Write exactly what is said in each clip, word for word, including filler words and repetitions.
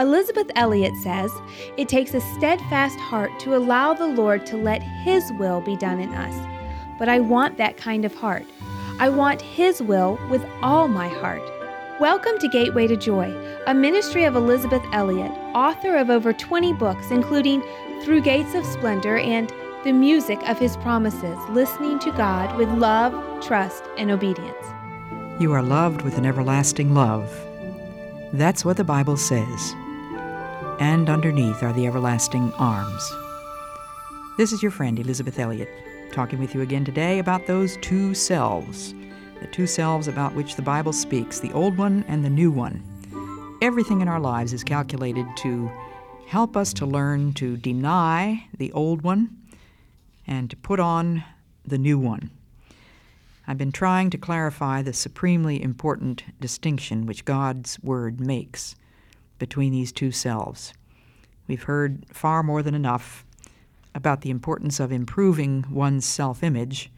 Elizabeth Elliot says, "It takes a steadfast heart to allow the Lord to let His will be done in us. But I want that kind of heart. I want His will with all my heart." Welcome to Gateway to Joy, a ministry of Elizabeth Elliot, author of over twenty books, including Through Gates of Splendor and The Music of His Promises, Listening to God with Love, Trust, and Obedience. You are loved with an everlasting love. That's what the Bible says. And underneath are the everlasting arms. This is your friend, Elizabeth Elliot, talking with you again today about those two selves, the two selves about which the Bible speaks, the old one and the new one. Everything in our lives is calculated to help us to learn to deny the old one and to put on the new one. I've been trying to clarify the supremely important distinction which God's Word makes between these two selves. We've heard far more than enough about the importance of improving one's self-image.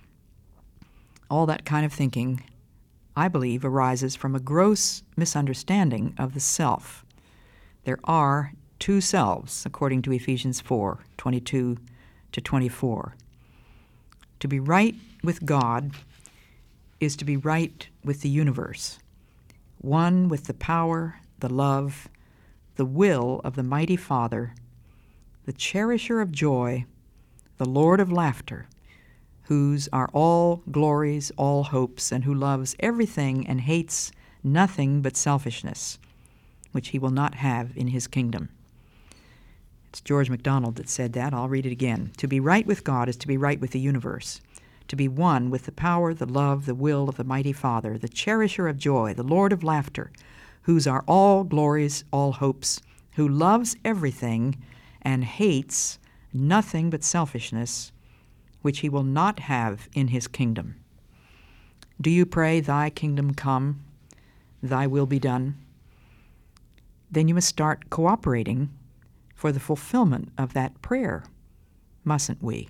All that kind of thinking, I believe, arises from a gross misunderstanding of the self. There are two selves, according to Ephesians four, twenty-two to twenty-four. To be right with God is to be right with the universe, one with the power, the love, the will of the mighty Father, the cherisher of joy, the Lord of laughter, whose are all glories, all hopes, and who loves everything and hates nothing but selfishness, which he will not have in his kingdom. It's George MacDonald that said that. I'll read it again. To be right with God is to be right with the universe, to be one with the power, the love, the will of the mighty Father, the cherisher of joy, the Lord of laughter, whose are all glories, all hopes, who loves everything and hates nothing but selfishness, which he will not have in his kingdom. Do you pray, "Thy kingdom come, thy will be done"? Then you must start cooperating for the fulfillment of that prayer, mustn't we?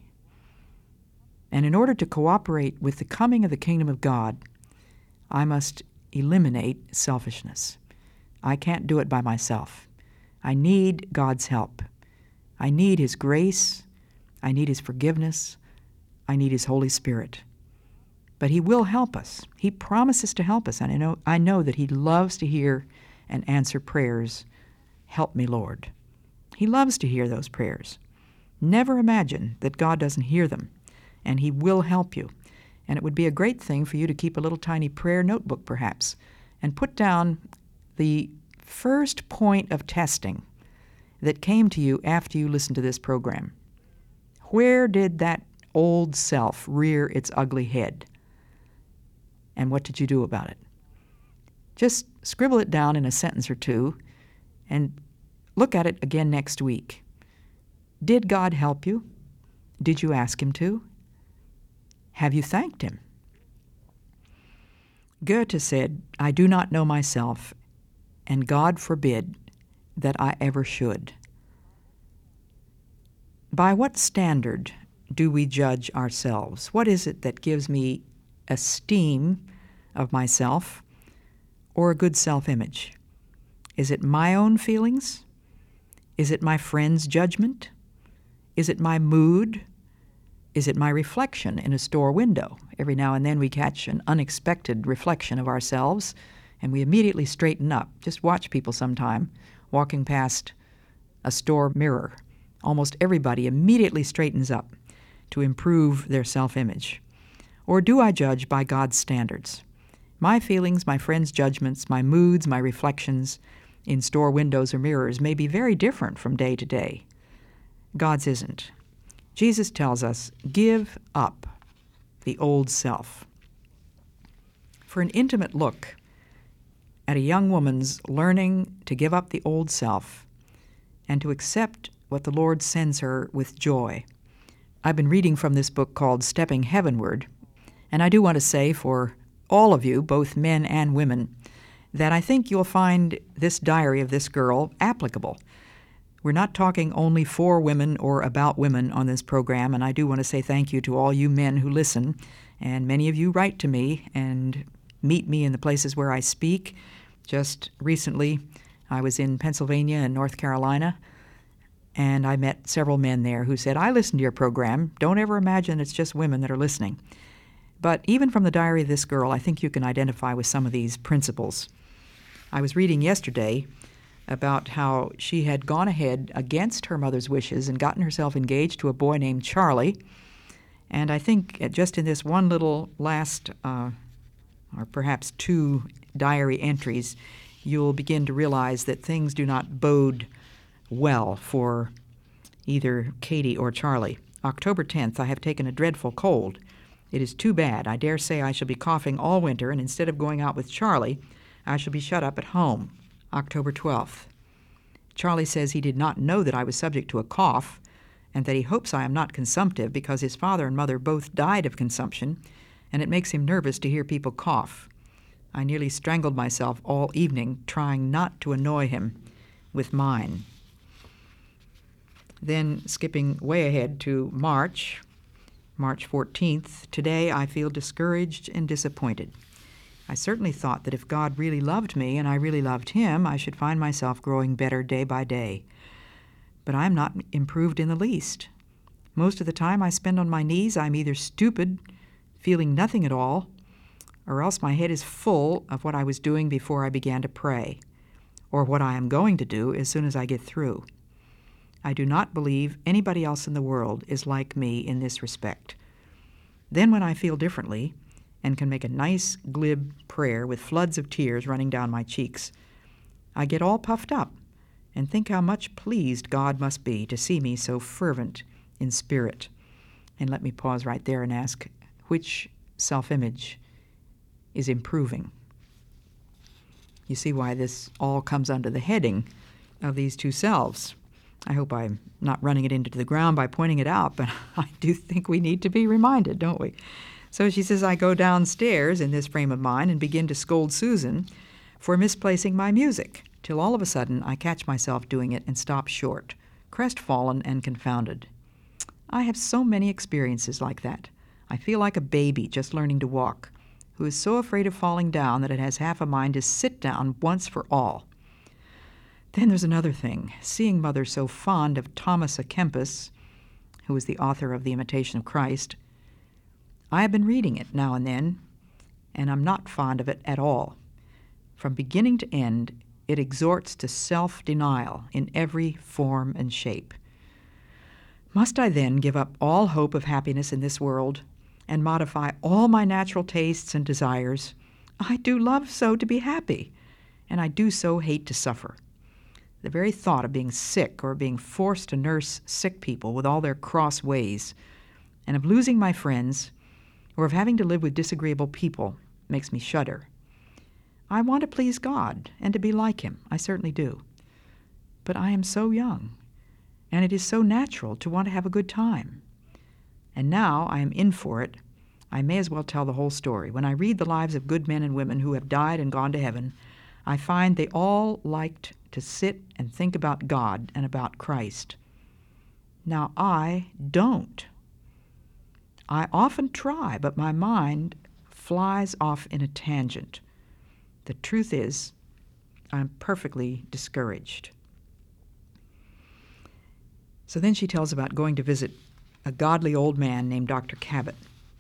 And in order to cooperate with the coming of the kingdom of God, I must eliminate selfishness. I can't do it by myself. I need God's help. I need His grace. I need His forgiveness. I need His Holy Spirit. But He will help us. He promises to help us, and I know, I know that He loves to hear and answer prayers. Help me, Lord. He loves to hear those prayers. Never imagine that God doesn't hear them, and He will help you. And it would be a great thing for you to keep a little tiny prayer notebook, perhaps, and put down the first point of testing that came to you after you listened to this program. Where did that old self rear its ugly head? And what did you do about it? Just scribble it down in a sentence or two and look at it again next week. Did God help you? Did you ask Him to? Have you thanked Him? Goethe said, "I do not know myself, and God forbid that I ever should." By what standard do we judge ourselves? What is it that gives me esteem of myself or a good self-image? Is it my own feelings? Is it my friend's judgment? Is it my mood? Is it my reflection in a store window? Every now and then we catch an unexpected reflection of ourselves, and we immediately straighten up. Just watch people sometime walking past a store mirror. Almost everybody immediately straightens up to improve their self-image. Or do I judge by God's standards? My feelings, my friends' judgments, my moods, my reflections in store windows or mirrors may be very different from day to day. God's isn't. Jesus tells us, give up the old self. For an intimate look at a young woman's learning to give up the old self and to accept what the Lord sends her with joy, I've been reading from this book called Stepping Heavenward, and I do want to say for all of you, both men and women, that I think you'll find this diary of this girl applicable. We're not talking only for women or about women on this program, and I do want to say thank you to all you men who listen, and many of you write to me and meet me in the places where I speak. Just recently, I was in Pennsylvania and North Carolina, and I met several men there who said, I listen to your program. Don't ever imagine it's just women that are listening. But even from the diary of this girl, I think you can identify with some of these principles. I was reading yesterday about how she had gone ahead against her mother's wishes and gotten herself engaged to a boy named Charlie. And I think just in this one little last, uh, or perhaps two diary entries, you'll begin to realize that things do not bode well for either Katie or Charlie. October tenth, I have taken a dreadful cold. It is too bad. I dare say I shall be coughing all winter, and instead of going out with Charlie, I shall be shut up at home. October twelfth. Charlie says he did not know that I was subject to a cough, and that he hopes I am not consumptive because his father and mother both died of consumption, and it makes him nervous to hear people cough. I nearly strangled myself all evening trying not to annoy him with mine. Then, skipping way ahead to March, March fourteenth, today I feel discouraged and disappointed. I certainly thought that if God really loved me and I really loved him, I should find myself growing better day by day. But I am not improved in the least. Most of the time I spend on my knees, I'm either stupid, feeling nothing at all, or else my head is full of what I was doing before I began to pray, or what I am going to do as soon as I get through. I do not believe anybody else in the world is like me in this respect. Then when I feel differently, and can make a nice, glib prayer with floods of tears running down my cheeks, I get all puffed up and think how much pleased God must be to see me so fervent in spirit. And let me pause right there and ask, which self-image is improving? You see why this all comes under the heading of these two selves. I hope I'm not running it into the ground by pointing it out, but I do think we need to be reminded, don't we? So she says, I go downstairs in this frame of mind and begin to scold Susan for misplacing my music, till all of a sudden I catch myself doing it and stop short, crestfallen and confounded. I have so many experiences like that. I feel like a baby just learning to walk, who is so afraid of falling down that it has half a mind to sit down once for all. Then there's another thing. Seeing Mother so fond of Thomas à Kempis, who is the author of The Imitation of Christ, I have been reading it now and then, and I'm not fond of it at all. From beginning to end, it exhorts to self-denial in every form and shape. Must I then give up all hope of happiness in this world and modify all my natural tastes and desires? I do love so to be happy, and I do so hate to suffer. The very thought of being sick or being forced to nurse sick people with all their cross ways, and of losing my friends, or of having to live with disagreeable people, makes me shudder. I want to please God and to be like him. I certainly do. But I am so young, and it is so natural to want to have a good time. And now I am in for it. I may as well tell the whole story. When I read the lives of good men and women who have died and gone to heaven, I find they all liked to sit and think about God and about Christ. Now I don't. I often try, but my mind flies off in a tangent. The truth is, I'm perfectly discouraged. So then she tells about going to visit a godly old man named Doctor Cabot.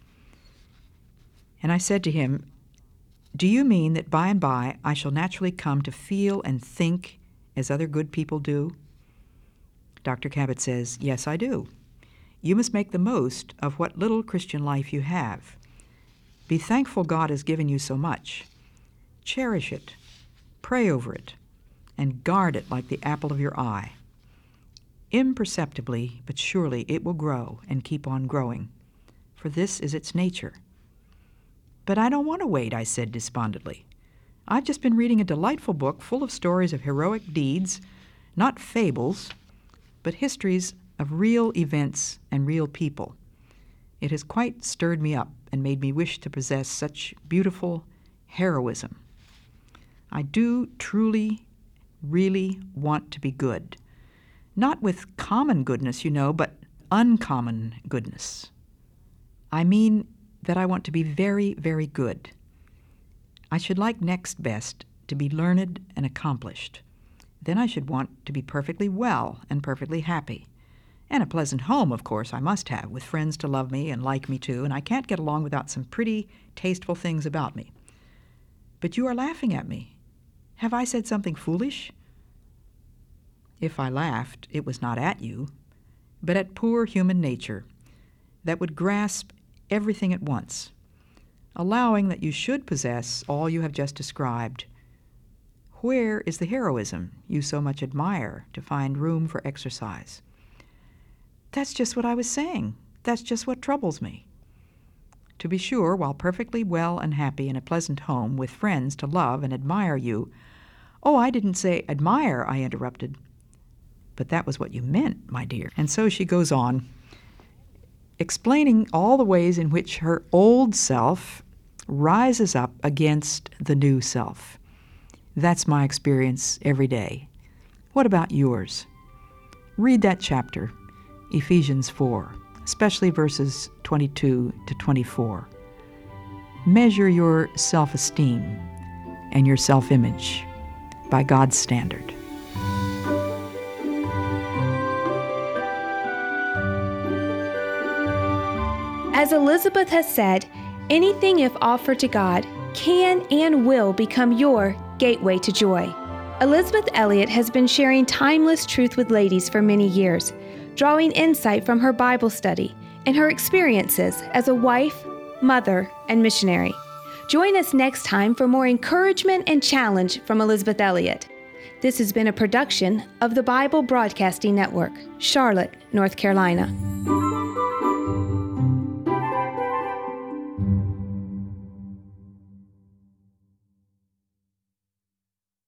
And I said to him, do you mean that by and by I shall naturally come to feel and think as other good people do? Doctor Cabot says, yes, I do. You must make the most of what little Christian life you have. Be thankful God has given you so much. Cherish it, pray over it, and guard it like the apple of your eye. Imperceptibly, but surely it will grow and keep on growing, for this is its nature. But I don't want to wait, I said despondently. I've just been reading a delightful book full of stories of heroic deeds, not fables, but histories of real events and real people. It has quite stirred me up and made me wish to possess such beautiful heroism. I do truly, really want to be good. Not with common goodness, you know, but uncommon goodness. I mean that I want to be very, very good. I should like next best to be learned and accomplished. then I should want to be perfectly well and perfectly happy. And a pleasant home, of course, I must have, with friends to love me and like me too, and I can't get along without some pretty, tasteful things about me. But you are laughing at me. Have I said something foolish? If I laughed, it was not at you, but at poor human nature that would grasp everything at once, allowing that you should possess all you have just described. Where is the heroism you so much admire to find room for exercise? That's just what I was saying. That's just what troubles me. To be sure, while perfectly well and happy in a pleasant home with friends to love and admire you— Oh, I didn't say admire, I interrupted. But that was what you meant, my dear. And so she goes on, explaining all the ways in which her old self rises up against the new self. That's my experience every day. What about yours? Read that chapter, Ephesians four, especially verses twenty-two to twenty-four. Measure your self-esteem and your self-image by God's standard. As Elizabeth has said, anything if offered to God can and will become your gateway to joy. Elizabeth Elliot has been sharing timeless truth with ladies for many years, drawing insight from her Bible study and her experiences as a wife, mother, and missionary. Join us next time for more encouragement and challenge from Elizabeth Elliot. This has been a production of the Bible Broadcasting Network, Charlotte, North Carolina.